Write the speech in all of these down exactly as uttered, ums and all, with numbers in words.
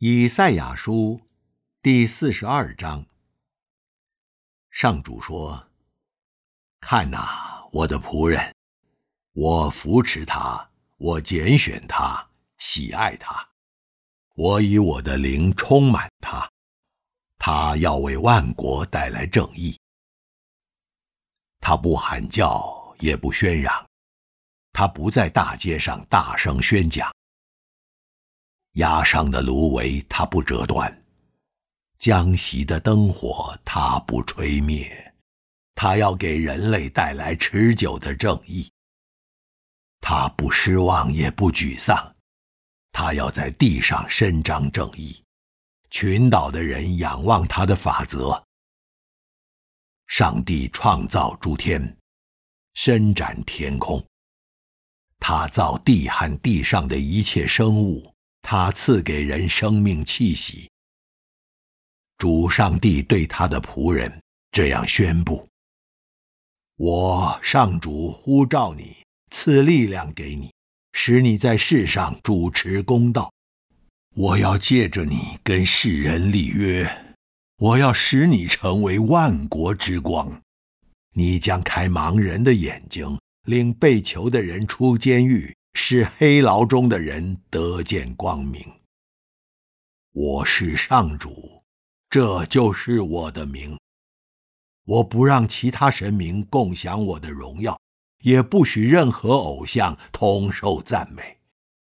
以赛亚书第四十二章。上主说：看哪，我的仆人，我扶持他，我拣选他，喜爱他，我以我的灵充满他，他要为万国带来正义。他不喊叫，也不喧嚷，他不在大街上大声宣讲。压上的芦苇他不折断，将熄的灯火他不吹灭，他要给人类带来持久的正义。他不失望也不沮丧，他要在地上伸张正义，群岛的人仰望他的法则。上帝创造诸天，伸展天空，他造地和地上的一切生物，他赐给人生命气息。主上帝对他的仆人这样宣布：我上主呼召你，赐力量给你，使你在世上主持公道。我要借着你跟世人立约，我要使你成为万国之光。你将开盲人的眼睛，领被囚的人出监狱，使黑牢中的人得见光明。我是上主，这就是我的名。我不让其他神明共享我的荣耀，也不许任何偶像同受赞美。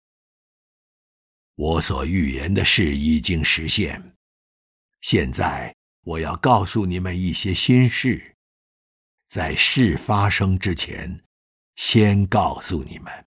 我所预言的事已经实现，现在我要告诉你们一些新事，在事发生之前，先告诉你们。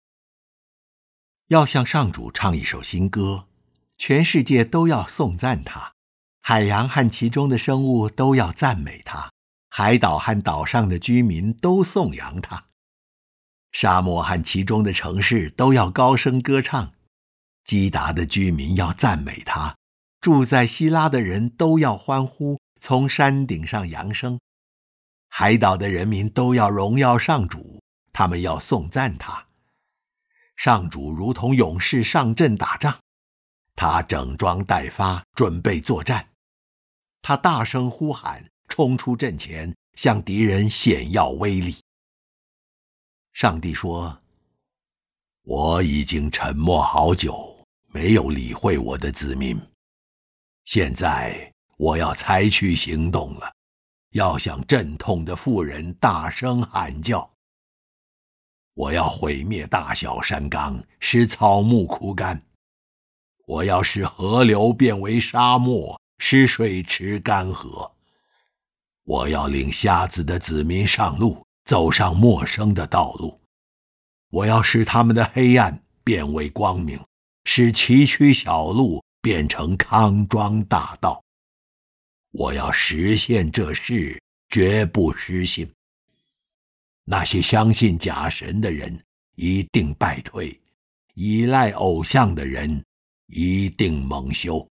要向上主唱一首新歌，全世界都要颂赞他，海洋和其中的生物都要赞美他，海岛和岛上的居民都颂扬他，沙漠和其中的城市都要高声歌唱，基达的居民要赞美他，住在希拉的人都要欢呼，从山顶上扬声，海岛的人民都要荣耀上主，他们要颂赞他。上主如同勇士上阵打仗，他整装待发，准备作战。他大声呼喊，冲出阵前，向敌人显耀威力。上帝说：我已经沉默好久，没有理会我的子民。现在我要采取行动了，要向阵痛的妇人大声喊叫。我要毁灭大小山冈，使草木枯干。我要使河流变为沙漠，使水池干涸。我要领瞎子的子民上路，走上陌生的道路。我要使他们的黑暗变为光明，使崎岖小路变成康庄大道。我要实现这事，绝不失信。那些相信假神的人一定败退，依赖偶像的人一定蒙羞。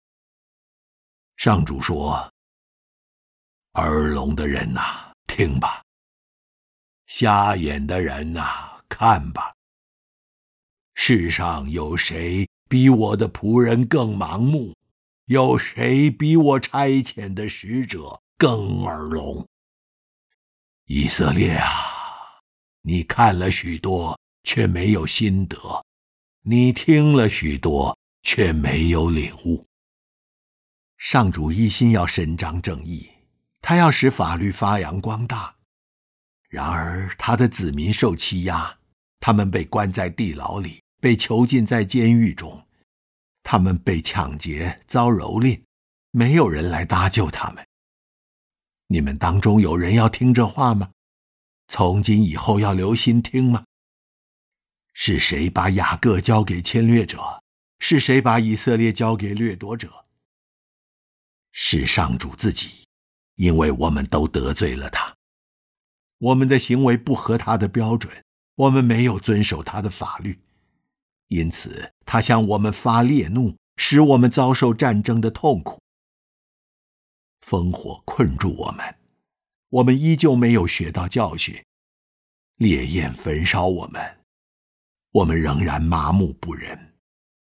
上主说：耳聋的人啊，听吧；瞎眼的人啊，看吧。世上有谁比我的仆人更盲目？有谁比我差遣的使者更耳聋？以色列啊，你看了许多，却没有心得；你听了许多，却没有领悟。上主一心要伸张正义，他要使法律发扬光大。然而他的子民受欺压，他们被关在地牢里，被囚禁在监狱中，他们被抢劫，遭蹂躏，没有人来搭救他们。你们当中有人要听这话吗？从今以后要留心听吗？是谁把雅各交给侵略者？是谁把以色列交给掠夺者？是上主自己，因为我们都得罪了他。我们的行为不合他的标准，我们没有遵守他的法律，因此他向我们发烈怒，使我们遭受战争的痛苦。烽火困住我们，我们依旧没有学到教训，烈焰焚烧我们，我们仍然麻木不仁。